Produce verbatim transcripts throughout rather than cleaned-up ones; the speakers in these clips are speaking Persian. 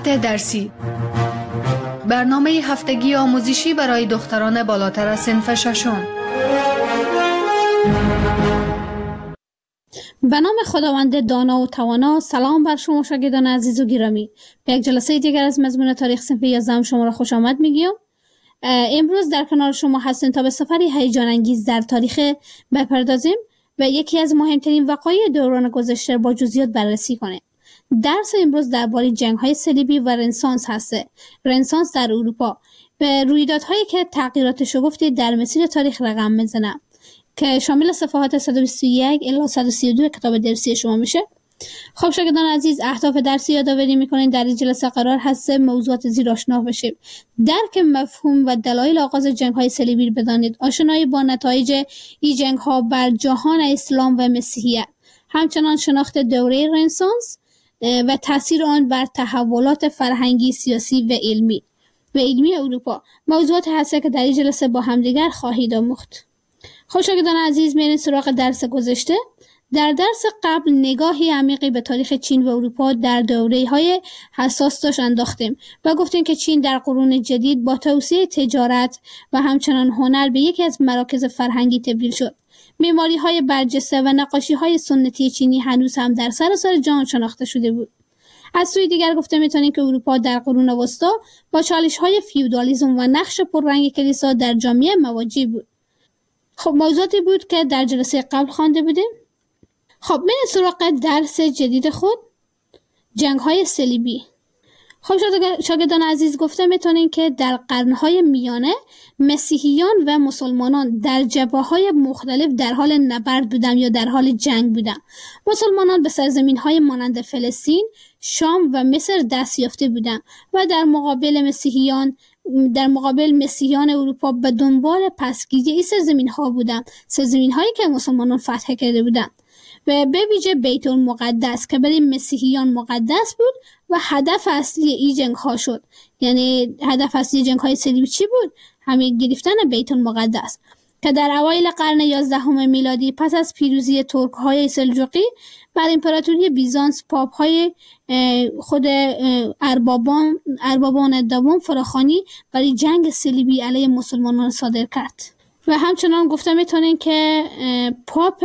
تحقیقات درسی، برنامه هفتگی آموزشی برای دختران بالاتر از صنف ششم. به نام خداوند دانا و توانا. سلام بر شما شاگردان عزیز و گرامی. به یک جلسه دیگر از مضمون تاریخ صنف یازدهم شما را خوش آمد میگیم. امروز در کنار شما هستیم تا به سفری هیجان انگیز در تاریخ بپردازیم و یکی از مهمترین وقایع دوران گذشته با جزئیات بررسی کنیم. درس امروز درباره جنگ‌های صلیبی و رنسانس هسته. رنسانس در اروپا به رویدادهایی که تغییرات شگفتی در مسیر تاریخ رقم میزنه که شامل صفحات صد و بیست و یک الی صد و سی و دو کتاب درسی شما میشه. خب شاگردان عزیز، اهداف درسی یادآوری میکنین در این جلسه قرار هست موضوعات زیر آشنا بشیم. درک مفهوم و دلایل آغاز جنگ‌های صلیبی بدانید، آشنایی با نتایج این جنگ‌ها بر جهان اسلام و مسیحیت، همچنان شناخت دوره رنسانس و تاثیر آن بر تحولات فرهنگی، سیاسی و علمی و علمی اروپا موضوعات هست که در این جلسه با همدیگر خواهید آموخت. خب شاگردان عزیز، میریم سراغ درس گذشته. در درس قبل نگاهی عمیقی به تاریخ چین و اروپا در دوره‌های حساس داشت انداختیم و گفتیم که چین در قرون جدید با توسعه تجارت و همچنان هنر به یکی از مراکز فرهنگی تبدیل شد. معماری‌های برجسته و نقاشی‌های سنتی چینی هنوز هم در سراسر جهان شناخته شده بود. از سوی دیگر گفته میتونیم که اروپا در قرون وسطی با چالش‌های فیودالیسم و نقش پررنگ کلیسا در جامعه مواجه بود. خب موضوعاتی بود که در جلسه قبل خوانده بودیم. خب من سراغ درس جدید خود، جنگ‌های صلیبی. خب شاگردان عزیز، گفته میتونین که در قرن‌های میانه مسیحیان و مسلمانان در جبهه‌های مختلف در حال نبرد بودن یا در حال جنگ بودن. مسلمانان به سرزمین‌های مانند فلسطین، شام و مصر دست یافته بودند و در مقابل مسیحیان در مقابل مسیحیان اروپا به دنبال پسگیری این سرزمین‌ها بودند، سرزمین‌هایی که مسلمانان فتح کرده بودند و به ویژه بیت المقدس که برای مسیحیان مقدس بود و هدف اصلی این جنگ ها شد. یعنی هدف اصلی جنگ های صلیبی چی بود؟ همین گرفتن بیت المقدس که در اوایل قرن یازدهم میلادی پس از پیروزی ترک های سلجوقی بر امپراتوری بیزانس، پاپ های خود اربابان اربابان دوم فراخوانی برای جنگ صلیبی علیه مسلمانان صادر کرد. و همچنان گفته میتونین که پاپ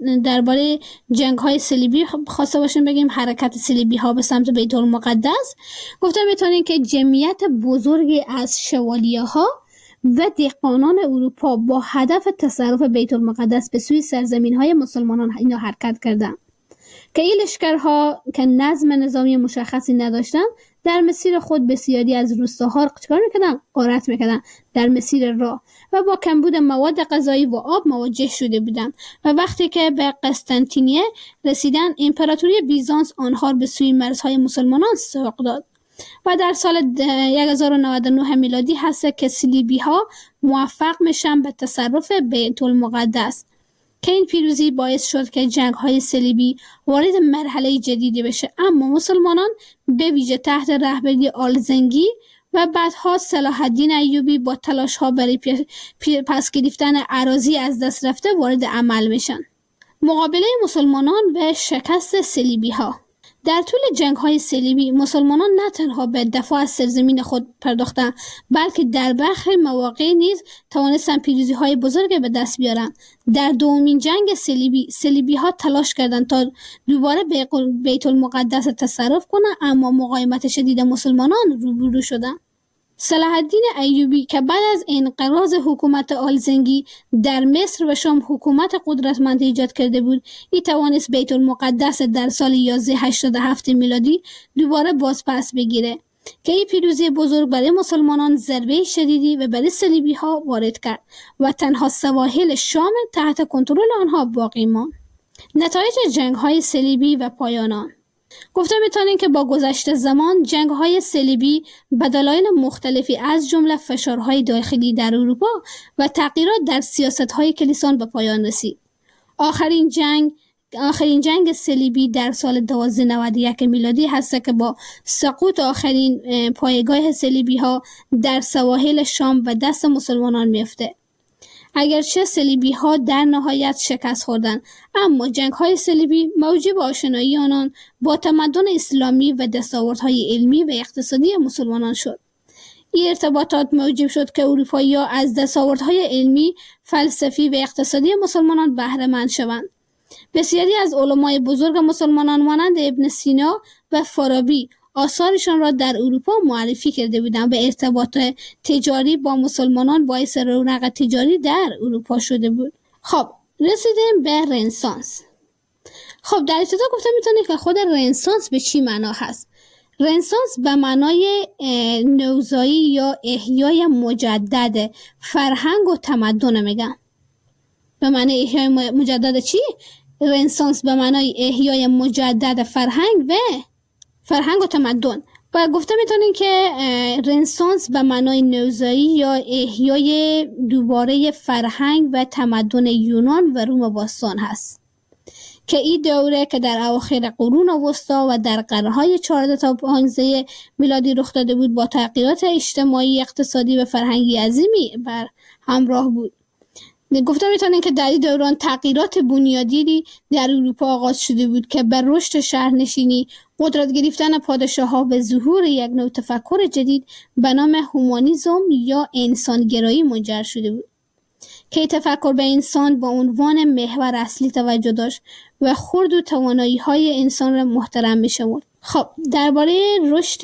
درباره جنگ های صلیبی خواسته باشیم بگیم حرکت صلیبی ها به سمت بیت المقدس، گفته میتونین که جمعیت بزرگی از شوالیه ها و دهقانان اروپا با هدف تصرف بیت المقدس به سوی سرزمین های مسلمانان اینا حرکت کردن که این لشکرها که نظم نظامی مشخصی نداشتن در مسیر خود بسیاری از روستاها چیکار میکردن؟ غارت میکردن در مسیر راه و با کمبود مواد غذایی و آب مواجه شده بودند و وقتی که به قسطنطینیه رسیدن، امپراتوری بیزانس آنها به سوی مرزهای مسلمانان سوق داد و در سال هزار و نود و نه میلادی هست که صلیبی ها موفق میشن به تصرف بیت المقدس که این پیروزی باعث شد که جنگ های صلیبی وارد مرحله جدیدی بشه. اما مسلمانان به ویژه تحت رهبری آلزنگی و بعدها صلاح الدین ایوبی با تلاش ها برای پس گرفتن اراضی از دست رفته وارد عمل میشن. مقابله مسلمانان و شکست صلیبی ها. در طول جنگ های صلیبی مسلمانان نه تنها به دفاع از سرزمین خود پرداختند، بلکه در برخی مواقع نیز توانستند پیروزی های بزرگ به دست بیارند. در دومین جنگ صلیبی صلیبی ها تلاش کردند تا دوباره بیت المقدس تصرف کنند، اما مقاومت شدید مسلمانان روبرو شدند. صلاح الدین ایوبی که بعد از انقراض حکومت آلزنگی در مصر و شام حکومت قدرتمند ایجاد کرده بود، این توانست بیت المقدس در سال یازده هشتاد و هفت میلادی دوباره باز پس بگیره که این پیروزی بزرگ برای مسلمانان ضربه شدیدی و برای صلیبی ها وارد کرد و تنها سواحل شام تحت کنترل آنها باقی ماند. نتایج جنگ های صلیبی و پایان آن. گفته میتونیم که با گذشت زمان جنگ های صلیبی به دلایل مختلفی از جمله فشارهای داخلی در اروپا و تغییرات در سیاست های کلیسان به پایان رسید. آخرین جنگ آخرین جنگ صلیبی در سال دوازده نود و یک میلادی هست که با سقوط آخرین پایگاه صلیبی ها در سواحل شام و دست مسلمانان میفته. اگرچه صلیبی ها در نهایت شکست خوردند، اما جنگ های صلیبی موجب آشنایی آنان با تمدن اسلامی و دستاوردهای علمی و اقتصادی مسلمانان شد. این ارتباطات موجب شد که اروپایی‌ها از دستاوردهای علمی، فلسفی و اقتصادی مسلمانان بهره مند شوند. بسیاری از علمای بزرگ مسلمانان مانند ابن سینا و فارابی آثارشان را در اروپا معرفی کرده بودند و ارتباط تجاری با مسلمانان باعث رونق تجاری در اروپا شده بود. خب رسیدیم به رنسانس. خب در ابتدا گفتم میتونید که خود رنسانس به چی معنا هست. رنسانس به معنای نوزایی یا احیای مجدد فرهنگ و تمدن میگن. به معنای احیای مجدد چی؟ رنسانس به معنای احیای مجدد فرهنگ و فرهنگ و تمدن. و گفته میتونین که رنسانس به معنای نوزایی یا احیای دوباره فرهنگ و تمدن یونان و روم باستان هست که این دوره که در اواخر قرون وسطا و در قرنهای چهارده تا پانزده میلادی رخ داده بود با تغییرات اجتماعی، اقتصادی و فرهنگی عظیمی بر همراه بود. گفته میتونین که در این دوران تغییرات بنیادی در اروپا آغاز شده بود که بر رشد شهرنشینی، قدرت گرفتن پادشاه‌ها و ظهور یک نوع تفکر جدید به نام هومانیسم یا انسانگرایی منجر شده بود که تفکر به انسان با عنوان محور اصلی توجه داشت و خرد و توانایی‌های انسان را محترم می‌شمرد. خب درباره رشد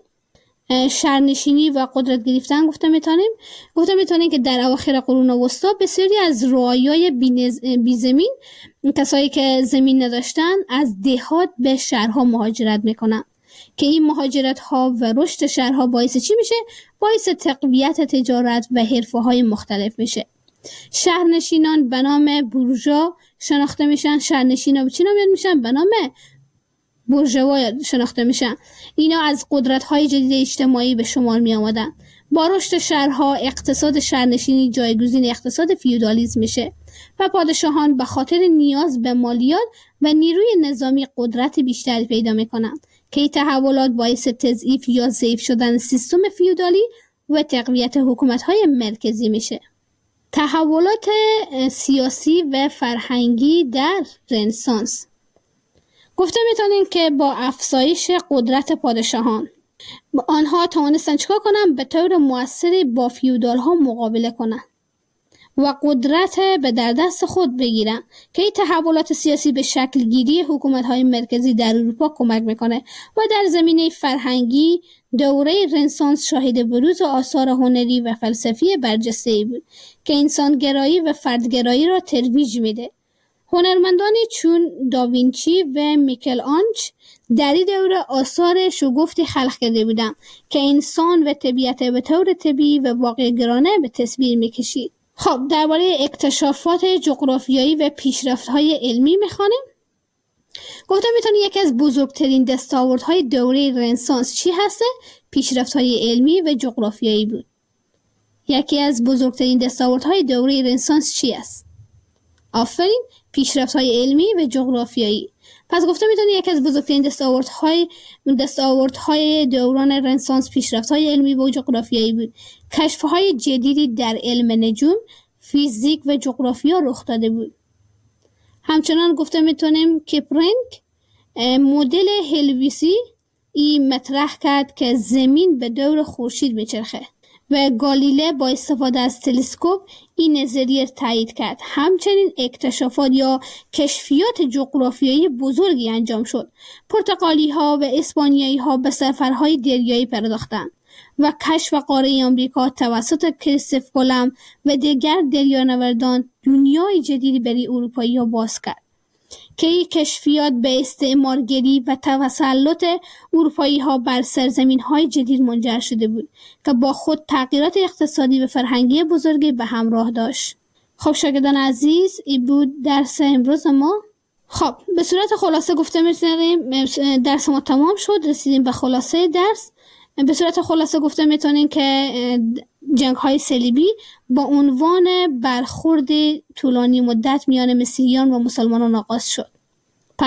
شهرنشینی و قدرت گرفتن گفته میتونیم گفته میتونیم که در اواخر قرون وسطا بسیاری از رعایای بی زمین، کسایی که زمین نداشتن، از دهات به شهرها مهاجرت میکنن که این مهاجرت ها و رشد شهرها باعث چی میشه؟ باعث تقویت تجارت و حرفه های مختلف میشه. شهرنشینان به نام بورژوا شناخته میشن. شهرنشینان به چی نام میشن؟ به نام بورژوا شناخته میشن. اینا از قدرت‌های جدید اجتماعی به شمار می آمدن. با رشد شهرها اقتصاد شهرنشینی جایگزین اقتصاد فیودالیسم میشه و پادشاهان به خاطر نیاز به مالیات و نیروی نظامی قدرت بیشتری پیدا میکنن که این تحولات باعث تضعیف یا ضعیف شدن سیستم فیودالی و تقویت حکومت‌های مرکزی میشه. تحولات سیاسی و فرهنگی در رنسانس گفته میتونیم که با افزایش قدرت پادشاهان آنها توانستن چیکار کنن؟ به طور مؤثری با فیودال ها مقابله کنن و قدرت به در دست خود بگیرن که این تحولات سیاسی به شکل گیری حکومت های مرکزی در اروپا کمک میکنه و در زمینه فرهنگی دوره رنسانس شاهد بروز آثار هنری و فلسفی برجسته‌ای بود که انسانگرایی و فردگرایی را ترویج میده. هنرمندانی چون داوینچی و میکل آنج در این دوره آثار شگفتی خلق کرده بودند که انسان و طبیعت به طور طبیعی و واقع‌گرایانه به تصویر میکشید. خب درباره اکتشافات جغرافیایی و پیشرفت‌های علمی میخوانیم. گفتم میتونی یکی از بزرگترین دستاوردهای دوره رنسانس چی هسته؟ پیشرفت‌های علمی و جغرافیایی بود. یکی از بزرگترین دستاوردهای دوره رنسانس چی است؟ آفرین، پیشرفت‌های علمی و جغرافیایی. پس گفته میتونی یکی از بزرگترین دستاوردهای دستاوردهای دوران رنسانس پیشرفت‌های علمی و جغرافیایی بود. کشف‌های جدیدی در علم نجوم، فیزیک و جغرافیا رخ داده بود. همچنان گفته میتونیم کپرنگ مدل هلویسی این مطرح کرد که زمین به دور خورشید میچرخه و گالیله با استفاده از تلسکوپ این نظریه تایید کرد. همچنین اکتشافات یا کشفیات جغرافیایی بزرگی انجام شد. پرتغالی ها و اسپانیایی ها به سفرهای دریایی پرداختند و کشف قاره آمریکا توسط کریستوف کلمب و دیگر دریانوردان دنیای جدیدی برای اروپایی ها باز کرد که این کشفیات به استعمارگری و تسلط اروپایی ها بر سرزمین های جدید منجر شده بود که با خود تغییرات اقتصادی و فرهنگی بزرگی به همراه داشت. خب شاگردان عزیز، این بود درس امروز ما. خب به صورت خلاصه گفته میتونیم درس ما تمام شد، رسیدیم به خلاصه درس. به صورت خلاصه گفته میتونیم که جنگ های صلیبی با عنوان برخورد طولانی مدت میان مسیحیان و مسلمانان آغاز شد. پس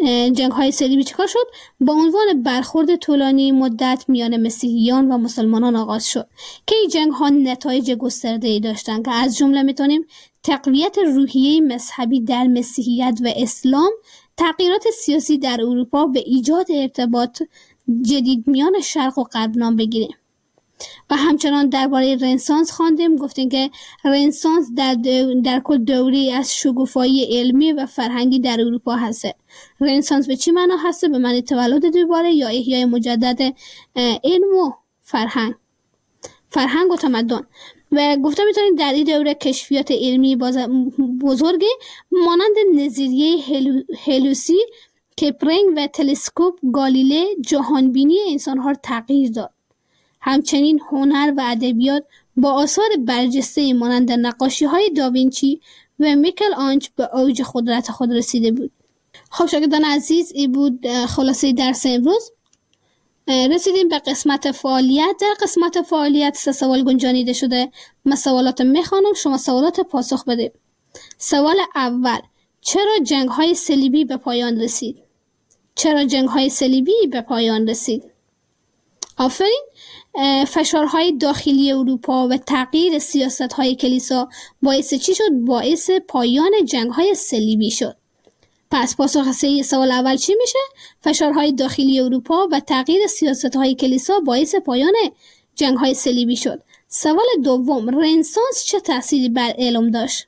جنگ های صلیبی چیکار شد؟ با عنوان برخورد طولانی مدت میان مسیحیان و مسلمانان آغاز شد که این جنگ ها نتایج گسترده‌ای داشتند که از جمله میتونیم تقویت روحیه مذهبی در مسیحیت و اسلام، تغییرات سیاسی در اروپا به ایجاد ارتباط جدید میان شرق و غرب نام بگیریم. و همچنان درباره رنسانس خواندیم، گفتیم که رنسانس در, در کل دوری از شکوفایی علمی و فرهنگی در اروپا هسته. رنسانس به چی معنا هسته؟ به معنی تولد دوباره یا احیای مجدد علم و فرهنگ فرهنگ و تمدن. و گفته میتونید در این دوره کشفیات علمی بزرگی مانند نظریه هلوسی، کپلینگ و تلسکوپ گالیله جهانبینی انسانها را تغییر داد. همچنین هنر و ادبیات با آثار برجسته مانند نقاشی‌های داوینچی و میکل آنج به اوج قدرت خود رسیده بود. خب شاگردان عزیز، این بود خلاصه درس امروز. رسیدیم به قسمت فعالیت. در قسمت فعالیت سه سوال گنجانیده شده. من سوالات میخوانم، شما سوالات پاسخ بده. سوال اول: چرا جنگ‌های صلیبی به پایان رسید؟ چرا جنگ‌های صلیبی به پایان رسید؟ آفرین. فشارهای داخلی اروپا و تغییر سیاست‌های کلیسا باعث چی شد؟ باعث پایان جنگ‌های صلیبی شد. پس پاسخ سه سوال اول چی میشه؟ فشارهای داخلی اروپا و تغییر سیاست‌های کلیسا باعث پایان جنگ‌های صلیبی شد. سوال دوم: رنسانس چه تأثیری بر علم داشت؟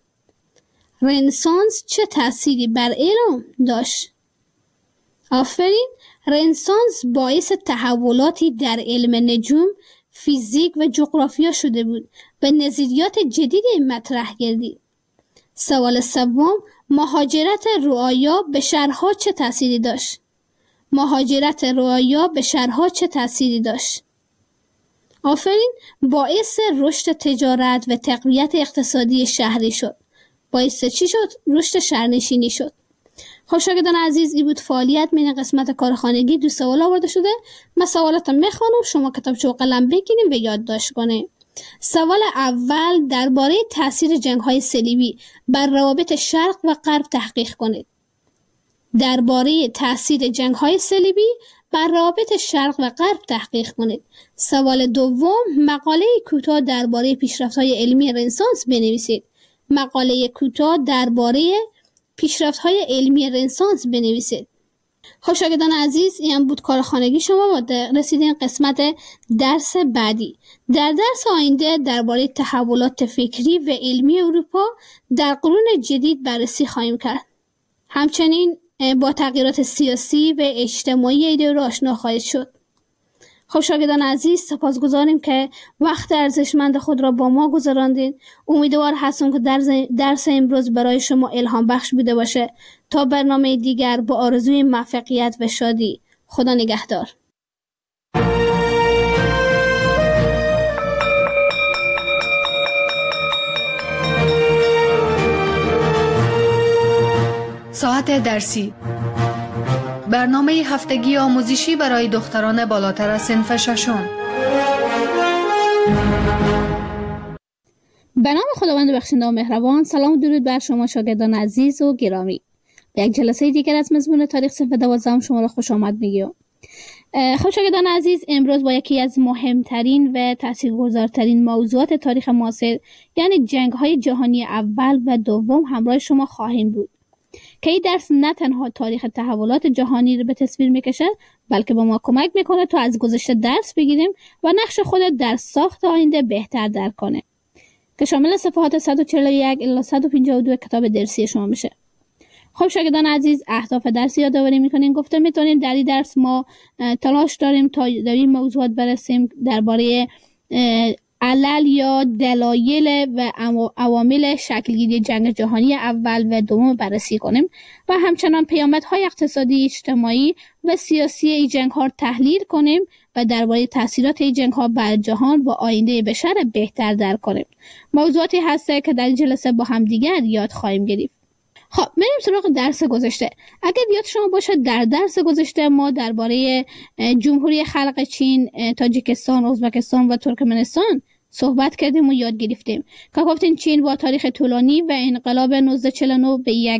رنسانس چه تأثیری بر علم داشت؟ آفرین. رنسانس باعث تحولاتی در علم نجوم، فیزیک و جغرافیا شده بود و نظریات جدیدی مطرح گردید. سوال سوم: مهاجرت رعایا به شهرها چه تأثیری داشت؟ مهاجرت رعایا به شهرها چه تأثیری داشت؟ آفرین. باعث رشد تجارت و تقویت اقتصادی شهری شد. باعث چی شد؟ رشد شهرنشینی شد. خب شاگردان عزیز، این بود فعالیت من قسمت کارخانگی. دو سوال آورده شده. من سوالاتم میخوانم، شما کتابچه و قلم بگیریم و یادداشت کنیم. سوال اول: درباره تاثیر جنگ‌های صلیبی بر روابط شرق و غرب تحقیق کنید. درباره تاثیر جنگ‌های صلیبی بر روابط شرق و غرب تحقیق کنید. سوال دوم: مقاله کوتاه درباره پیشرفت‌های علمی رنسانس بنویسید. مقاله کوتاه درباره پیشرفت‌های علمی رنسانس بنویسید. خب شاگردان عزیز، این بود کارخانگی شما. و رسیدیم قسمت درس بعدی. در درس آینده درباره تحولات فکری و علمی اروپا در قرون جدید بررسی خواهیم کرد. همچنین با تغییرات سیاسی و اجتماعی این دوره آشنا خواهید شد. خب شاگردان عزیز، سپاسگزاریم که وقت ارزشمند خود را با ما گذراندین. امیدوار هستم که درس امروز برای شما الهام بخش بوده باشه. تا برنامه دیگر، با آرزوی موفقیت و شادی. خدا نگهدار. ساعت درسی، برنامه هفتگی آموزشی برای دختران بالاتر از صنف ششم. به نام خداوند بخشنده و مهربان. سلام و درود بر شما شاگردان عزیز و گرامی. به یک جلسه دیگر از مضمون تاریخ صنف دوازدهم شما را خوش آمد میگم. خب شاگردان عزیز، امروز با یکی از مهمترین و تاثیرگذارترین موضوعات تاریخ معاصر، یعنی جنگ‌های جهانی اول و دوم، همراه شما خواهیم بود. که این درس نه تنها تاریخ تحولات جهانی رو به تصویر میکشه، بلکه به ما کمک میکنه تا از گذشته درس بگیریم و نقش خود در ساخت آینده بهتر درک کنه، که شامل صفحات صد و چهل و یک الی صد و پنجاه و دو کتاب درسی شما میشه. خب شاگردان عزیز، اهداف درس یادآوری میکنیم. گفته میتونیم در این درس ما تلاش داریم تا در این موضوعات برسیم، درباره علل یا دلایل و عوامل شکلگیری جنگ جهانی اول و دوم بررسی کنیم و همچنان پیامدهای اقتصادی، اجتماعی و سیاسی این جنگ‌ها تحلیل کنیم و درباره تاثیرات این جنگ‌ها بر جهان و آینده بشر بهتر درک کنیم. موضوعاتی هسته که در جلسه با هم دیگر یاد خواهیم گرفت. خب بریم سراغ درس گذشته. اگر یاد شما باشه، در درس گذشته ما درباره جمهوری خلق چین، تاجیکستان، ازبکستان و ترکمنستان صحبت کردیم و یاد گرفتیم که گفتیم چین با تاریخ طولانی و انقلاب نوزده چهل و نه به یک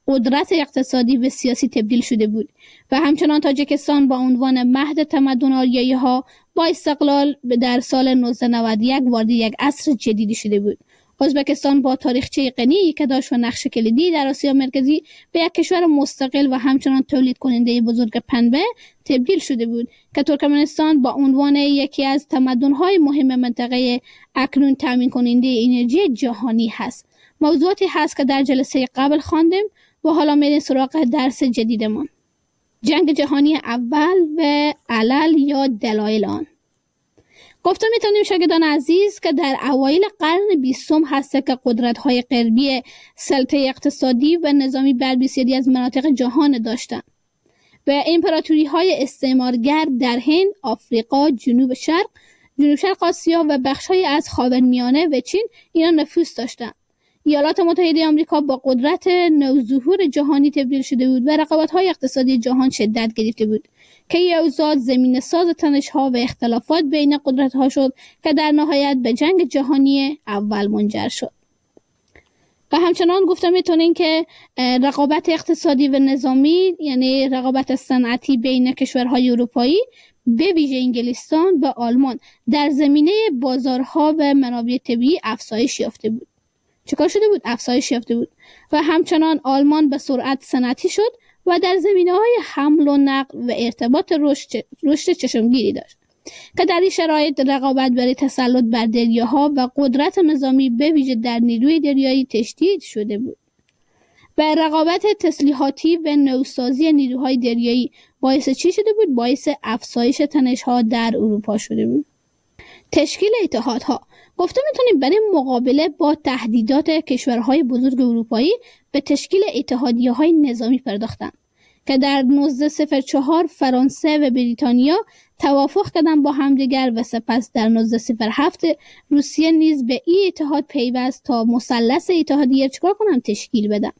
قدرت اقتصادی و سیاسی تبدیل شده بود و همچنان تاجیکستان با عنوان مهد تمدن آریایی‌ها با استقلال در سال نوزده نود و یک وارد یک عصر جدیدی شده بود. ازبکستان با تاریخچه غنی که داشت و نقش کلیدی در آسیا مرکزی به یک کشور مستقل و همچنان تولید کننده بزرگ پنبه تبدیل شده بود که ترکمنستان با عنوان یکی از تمدن‌های مهم منطقه اکنون تامین کننده انرژی جهانی هست. موضوعاتی هست که در جلسه قبل خواندیم و حالا میریم سراغ درس جدیدمان. جنگ جهانی اول و علل یا دلایل آن. گفته میتونیم شاگردان عزیز که در اوایل قرن بیستم هست که قدرت‌های غربی سلطه اقتصادی و نظامی بر بسیاری از مناطق جهان داشتند و امپراتوری‌های استعمارگر در هند، آفریقا، جنوب شرق، جنوب شرق آسیا و بخش‌های از خاورمیانه و چین اینا نفوذ داشتند. ایالات متحده آمریکا با قدرت نوظهور جهانی تبدیل شده بود و رقابت‌های اقتصادی جهان شدت گرفته بود که این اوضاع زمین ساز تنش‌ها و اختلافات بین قدرت‌ها شد که در نهایت به جنگ جهانی اول منجر شد. و همچنان گفته میتونین که رقابت اقتصادی و نظامی یعنی رقابت صنعتی بین کشورهای اروپایی به ویژه انگلستان و آلمان در زمینه بازارها و منابع طبیعی افزایش یافته بود. چیکار شده بود؟ افزایش یافته بود و همچنان آلمان به سرعت صنعتی شد و در زمینه‌های حمل و نقل و ارتباط رشد رشد چشمگیری داشت که در این شرایط رقابت برای تسلط بر دریاها و قدرت نظامی به ویژه در نیروی دریایی تشدید شده بود و رقابت تسلیحاتی و نوسازی نیروهای دریایی باعث چی شده بود؟ باعث افزایش تنش‌ها در اروپا شده بود. تشکیل اتحادها. گفته میتونیم برای مقابله با تهدیدات کشورهای بزرگ اروپایی به تشکیل اتحادیه‌های نظامی پرداختند که در نوزده صفر چهار فرانسه و بریتانیا توافق کردند با همدیگر و سپس در نوزده صفر هفت روسیه نیز به این اتحاد پیوست تا مثلث اتحادیه چیکار کنند؟ تشکیل بدن.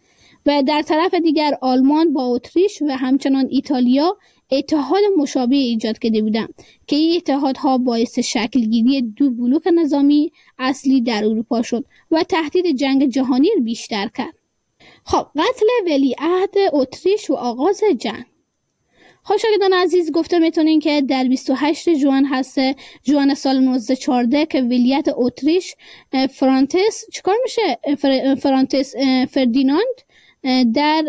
و در طرف دیگر آلمان با اتریش و همچنان ایتالیا اتحاد مشابه ایجاد کرده بودند که این اتحادها باعث شکلگیری دو بلوک نظامی اصلی در اروپا شد و تهدید جنگ جهانی را بیشتر کرد. خب قتل ولیعهد اتریش و آغاز جنگ. خب شاگردان عزیز گفته میتونین که در بیست و هشت ژوئن هست ژوئن سال نوزده چهارده که ولیعهد اتریش فرانتس چیکار میشه فرانتس فردیناند در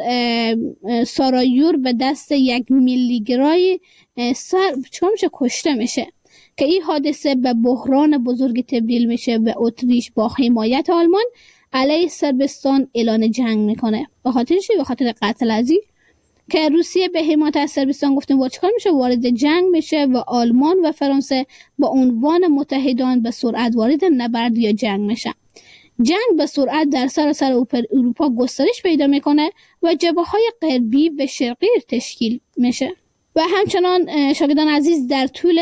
سارایور به دست یک میلیگرای سر چیکار میشه کشته میشه که این حادثه به بحران بزرگی تبدیل میشه و اتریش با حمایت آلمان علیه صربستان اعلان جنگ میکنه. به خاطر چی؟ به خاطر قتل عزیز که روسیه به حمایت از صربستان گفتیم با چیکار میشه وارد جنگ میشه و آلمان و فرانسه با عنوان متحدان به سرعت وارد نبرد یا جنگ میشن. جنگ به سرعت در سراسر اروپا گسترش پیدا میکنه و جبهه‌های غربی و شرقی تشکیل میشه و همچنان شاگردان عزیز در طول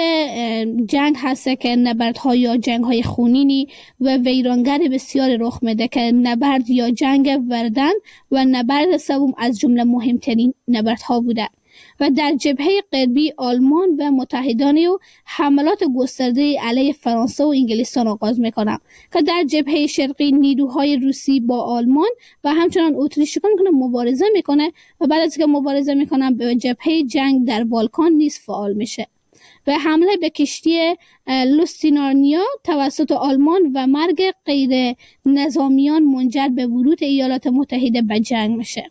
جنگ هست که نبردها یا جنگ‌های خونینی و ویرانگر بسیار رخ میده که نبرد یا جنگ وردن و نبرد سوم از جمله مهمترین نبردها بوده و در جبهه غربی آلمان و متحدان او حملات گسترده علیه فرانسه و انگلستان آغاز میکنند که در جبهه شرقی نیروهای روسی با آلمان و همچنان اتریش میکنه مبارزه میکنه و بعد از که مبارزه میکنن به جبهه جنگ در بالکان نیز فعال میشه و حمله به کشتی لوستینارنیا توسط آلمان و مرگ غیر نظامیان منجر به ورود ایالات متحده به جنگ میشه.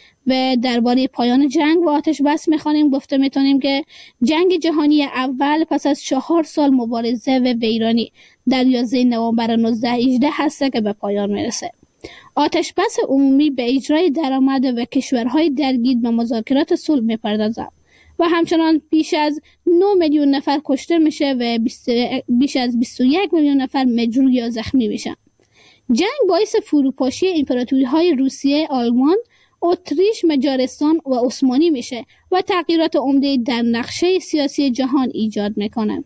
و درباره پایان جنگ و آتش بس میخوانیم گفته میتونیم که جنگ جهانی اول پس از چهار سال مبارزه و ویرانی در یازده نوامبر نوزده هجده هست که به پایان میرسه. آتش بس عمومی به اجرای درآمد و کشورهای درگیر به مذاکرات صلح میپردازند و همچنان بیش از نه میلیون نفر کشته میشه و بیش از بیست و یک میلیون نفر مجروح یا زخمی میشن. جنگ باعث فروپاشی امپراتوری‌های روسیه، آلمان، اتریش، مجارستان و عثمانی میشه و تغییرات عمده در نقشه سیاسی جهان ایجاد میکنه.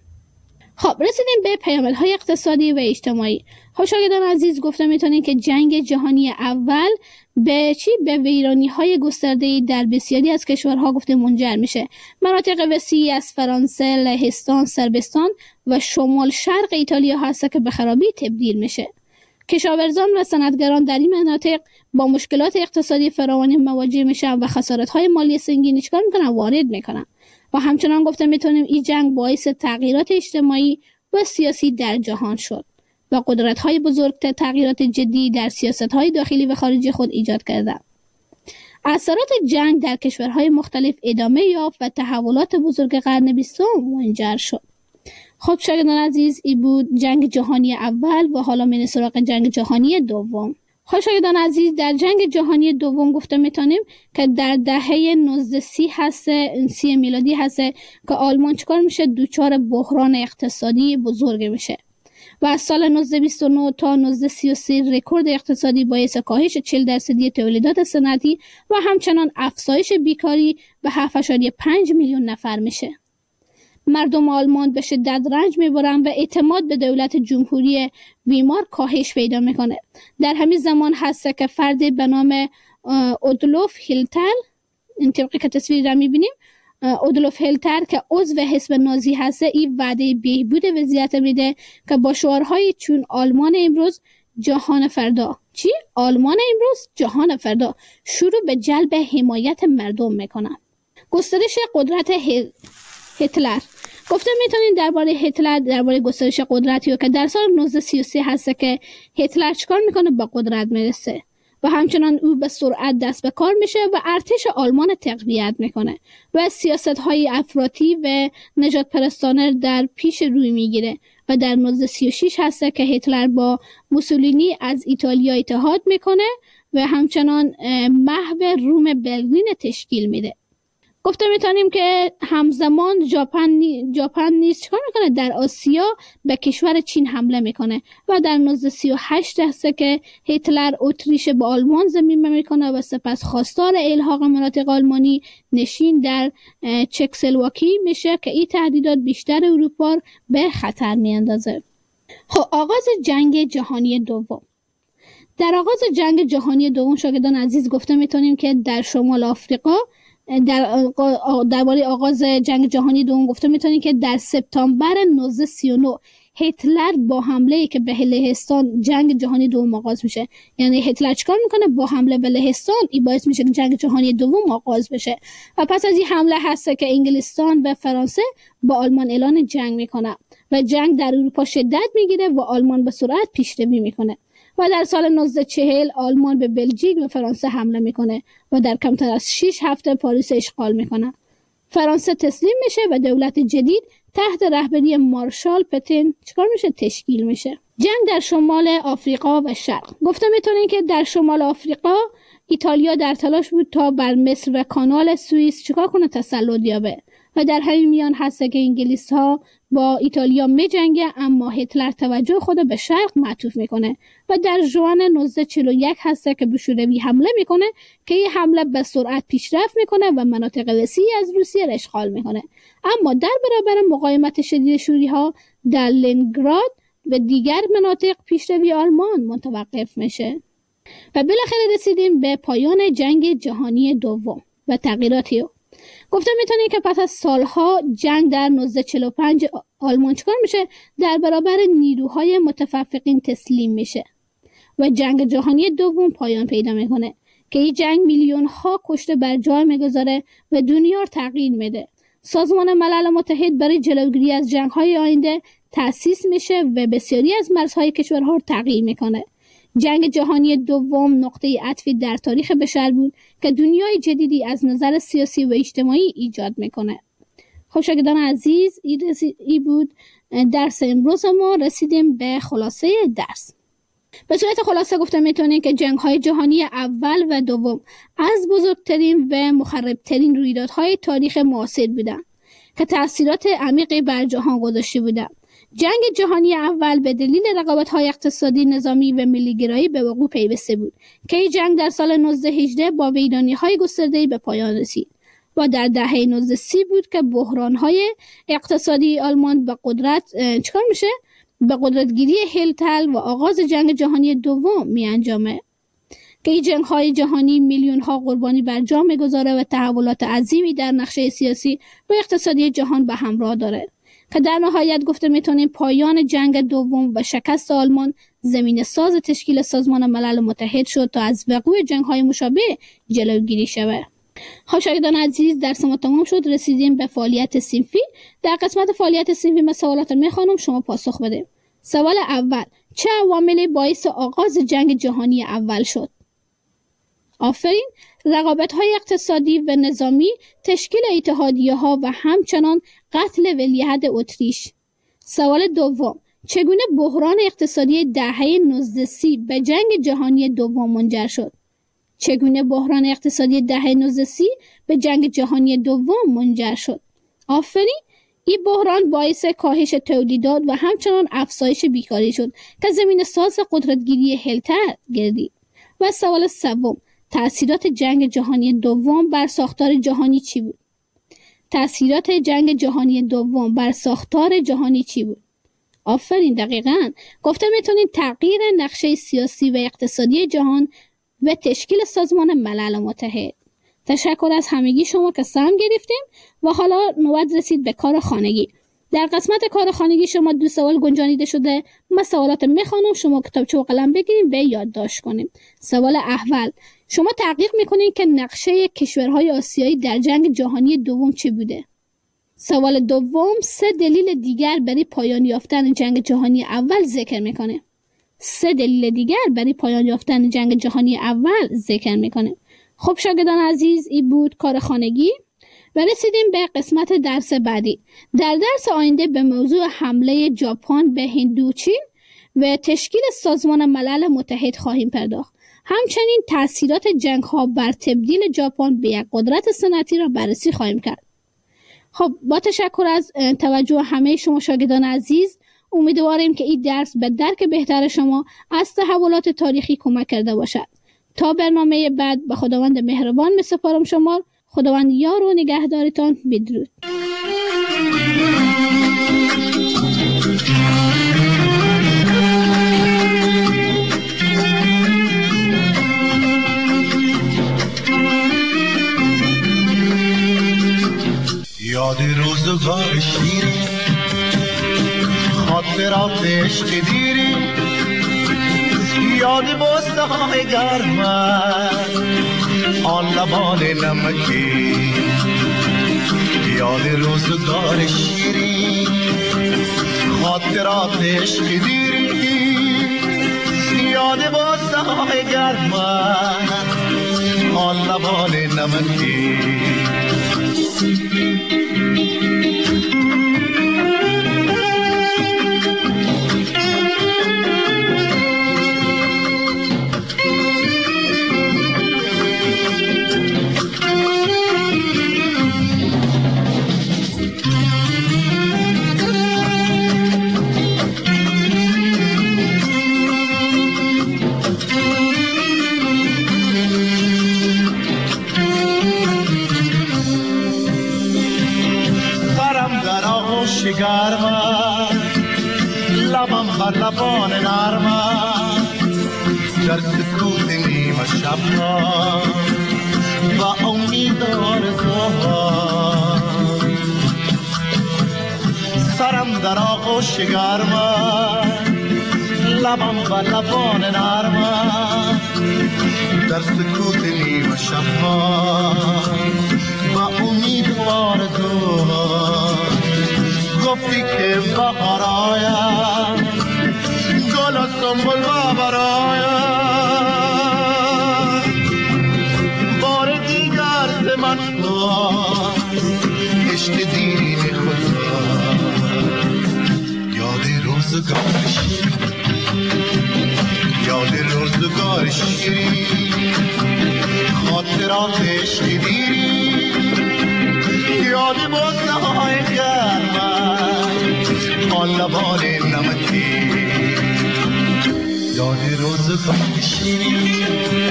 خب رسیدیم به پیامدهای اقتصادی و اجتماعی. خب شاگردان عزیز گفته میتونیم که جنگ جهانی اول به چی؟ به ویرانی‌های گسترده در بسیاری از کشورها گفته منجر میشه. مناطق وسیعی از فرانسه، لهستان، صربستان و شمال شرق ایتالیا هست که به خرابی تبدیل میشه کشاورزان و صنعتگران در این مناطق با مشکلات اقتصادی فراوانی مواجه میشن و خسارت‌های مالی سنگینی چیکار میکنن؟ وارد میکنن. و همچنان گفته میتونیم این جنگ باعث تغییرات اجتماعی و سیاسی در جهان شد و قدرت‌های بزرگ تغییرات جدی در سیاست‌های داخلی و خارجی خود ایجاد کردند. اثرات جنگ در کشورهای مختلف ادامه یافت و تحولات بزرگ قرن بیستم منجر شد. خب شاگردان عزیز، این بود جنگ جهانی اول و حالا میریم سراغ جنگ جهانی دوم. خب شاگردان عزیز، در جنگ جهانی دوم گفته میتونیم که در دهه نوزده سی هسته سی میلادی هسته که آلمان چیکار میشه؟ دوچار بحران اقتصادی بزرگ میشه و از سال نوزده بیست و نه تا نوزده سی و سه رکورد اقتصادی باعث کاهش چهل درصدی تولیدات صنعتی و همچنان افزایش بیکاری به هفت ممیز پنج میلیون نفر میشه. مردم آلمان به شدت رنج میبرن و اعتماد به دولت جمهوری ویمار کاهش پیدا میکنه. در همین زمان هست که فردی به نام اودولف هیتلر، این طبقی که تصویر را میبینیم، اودولف هیتلر که عضو حزب نازی هست، این وعده بهبود وضعیت میده که با شعارهای چون آلمان امروز جهان فردا، چی؟ آلمان امروز جهان فردا، شروع به جلب حمایت مردم میکنه. گسترش قدرت هیتلر. گفته میتونین درباره هیتلر، درباره گسترش قدرتی که در سال نوزده سی و سه هست که هیتلر چیکار میکنه؟ با قدرت میرسه و همچنان او به سرعت دست به کار میشه و ارتش آلمان تقویت میکنه و سیاست های افراطی و نجات پرستانه در پیش روی میگیره و در نوزده سی و شش هست که هیتلر با موسولینی از ایتالیا اتحاد میکنه و همچنان محو روم برلین تشکیل میده. گفته میتونیم که همزمان ژاپن ژاپن نیز چیکار میکنه؟ در آسیا به کشور چین حمله میکنه و در نوزده سی و هشت هست که هیتلر اتریش به آلمان ضمیمه میکنه و سپس خواستار الحاق مناطق آلمانی نشین در چکسلواکی میشه که این تهدیدات بیشتر اروپا به خطر میاندازه. خب آغاز جنگ جهانی دوم. در آغاز جنگ جهانی دوم شاگردان عزیز گفته میتونیم که در شمال آفریقا در درباره آغاز جنگ جهانی دوم گفته میتونیم که در سپتامبر نوزده سی و نه هیتلر با حمله که به لهستان جنگ جهانی دوم آغاز میشه. یعنی هیتلر چیکار میکنه؟ با حمله به لهستان این باعث میشه که جنگ جهانی دوم آغاز بشه و پس از این حمله هست که انگلستان و فرانسه با آلمان اعلان جنگ میکنه و جنگ در اروپا شدت میگیره و آلمان به سرعت پیشروی میکنه و در سال نوزده چهل آلمان به بلژیک و فرانسه حمله میکنه و در کمتر از شش هفته پاریس اشغال میکنه. فرانسه تسلیم میشه و دولت جدید تحت رهبری مارشال پتن چیکار میشه؟ تشکیل میشه. جنگ در شمال آفریقا و شرق. گفته میتونین که در شمال آفریقا ایتالیا در تلاش بود تا بر مصر و کانال سوئیس چیکار کنه؟ تسلط یابه و در همین میان هست که انگلیس ها با ایتالیا می جنگه، اما هیتلر توجه خود به شرق معطوف میکنه و در ژوئن نوزده چهل و یک هست که به شوروی حمله میکنه که این حمله به سرعت پیشرفت میکنه و مناطق وسیعی از روسیه را اشغال میکنه، اما در برابر مقاومت شدید شوری ها در لنینگراد و دیگر مناطق پیشروی آلمان متوقف میشه و بالاخره رسیدیم به پایان جنگ جهانی دوم و تغییراتی. گفته میتونی که پس از سالها جنگ در نوزده چهل و پنج آلمان چکار میشه؟ در برابر نیروهای متفرقین تسلیم میشه و جنگ جهانی دوم پایان پیدا میکنه که این جنگ میلیون ها کشته بر جای میگذاره و دنیا رو تغییر میده. سازمان ملل متحد برای جلوگیری از جنگ های آینده تأسیس میشه و بسیاری از مرزهای کشورها رو تغییر میکنه. جنگ جهانی دوم نقطه عطفی در تاریخ بشر بود که دنیای جدیدی از نظر سیاسی و اجتماعی ایجاد میکنه. خب شاگردان عزیز، این بود درس امروز ما. رسیدیم به خلاصه درس. به صورت خلاصه گفته میتونیم که جنگ های جهانی اول و دوم از بزرگترین و مخربترین رویدادهای تاریخ معاصر بودند که تأثیرات عمیقی بر جهان گذاشته بودند. جنگ جهانی اول به دلیل رقابت‌های اقتصادی، نظامی و ملی‌گرایی به وقوع پیوسته بود که این جنگ در سال نوزده هجده با ویرانی‌های گسترده‌ای به پایان رسید و در دهه نوزده سی بود که بحران‌های اقتصادی آلمان به قدرت چیکار میشه؟ به قدرتگیری هیتلر و آغاز جنگ جهانی دوم می انجامه که این جنگ‌های جهانی میلیون‌ها قربانی بر جا می‌گذاره و تحولات عظیمی در نقشه سیاسی و اقتصادی جهان به همراه داره که در نهایت گفته میتونیم پایان جنگ دوم و شکست آلمان زمین ساز تشکیل سازمان ملل متحد شد تا از وقوع جنگ‌های مشابه جلوگیری شود. خب شاگردان عزیز، درس ما تمام شد. رسیدیم به فعالیت صنفی. در قسمت فعالیت صنفی من سوالات میخوانم، شما پاسخ بده. سوال اول: چه عواملی باعث آغاز جنگ جهانی اول شد؟ آفرین. رقابت‌های اقتصادی و نظامی، تشکیل اتحادیه‌ها و همچنان قتل ولیعهد اتریش. سوال دوم: چگونه بحران اقتصادی دهه نوزده سی به جنگ جهانی دوم منجر شد؟ چگونه بحران اقتصادی دهه نوزده سی به جنگ جهانی دوم منجر شد؟ آفرین. این بحران باعث کاهش تولیدات و همچنان افزایش بیکاری شد که زمین ساز قدرتگیری هیتلر گردید. و سوال سوم: تأثیرات جنگ جهانی دوم بر ساختار جهانی چی بود؟ تأثیرات جنگ جهانی دوم بر ساختار جهانی چی بود؟ آفرین، دقیقاً. گفته میتونید تغییر نقشه سیاسی و اقتصادی جهان و تشکیل سازمان ملل متحد. تشکر از همگی شما که سهم گرفتیم و حالا نوبت رسید به کار خانگی. در قسمت کار خانگی شما دو سوال گنجانیده شده. من سوالات میخوانم، شما کتابچه و قلم بگیریم و یادداشت کنیم. سوال اول: شما تحقیق میکنید که نقشه کشورهای آسیایی در جنگ جهانی دوم چی بوده؟ سوال دوم: سه دلیل دیگر برای پایان یافتن جنگ جهانی اول ذکر میکنه. سه دلیل دیگر برای پایان یافتن جنگ جهانی اول ذکر میکنه. خب شاگردان عزیز، این بود کار خانگی و رسیدیم به قسمت درس بعدی. در درس آینده به موضوع حمله ژاپن به هندوچین و تشکیل سازمان ملل متحد خواهیم پرداخت. همچنین تأثیرات جنگ ها بر تبدیل ژاپن به یک قدرت صنعتی را بررسی خواهیم کرد. خب با تشکر از توجه همه شما شاگردان عزیز، امیدواریم که این درس به درک بهتر شما از تحولات تاریخی کمک کرده باشد. تا برنامه بعد به خداوند مهربان می سپارم شما. خداوند یار و نگهدارتان. بدرود. یاد روزگار شیرین، خاطرات عشق دیری، یاد بوسه های گرم، آن لبان نمکی. یاد روزگار شیرین، خاطرات عشق دیری، یاد بوسه های گرم، آن لبان نمکی. گرمم، لبم بر لبان نرمم، در سکوت نیمه شبها و امید آرزوها. سرم در آغوش گرمم، لبم بر لبان نرمم، در سکوت نیمه شبها و امید آرزوها. گفتی که بهار آید، گل و سنبل و براید، بار دیگر ز من خواست عشق دیرین خدا. یاد روزگار شیرین، یاد روزگار شیرین، خاطرات عشق دیرین، یاد بوسه های گرم، آن لبان نمکی. یاد روزگار شیرین،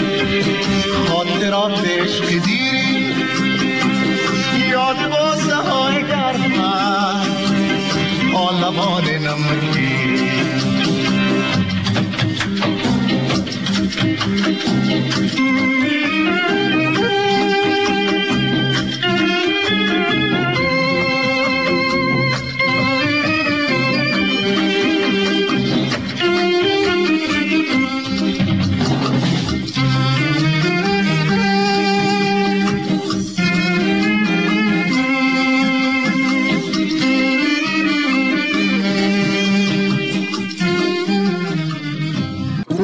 خاطرات عشق دیرین، یاد بوسه های گرم، آن لبان نمکی.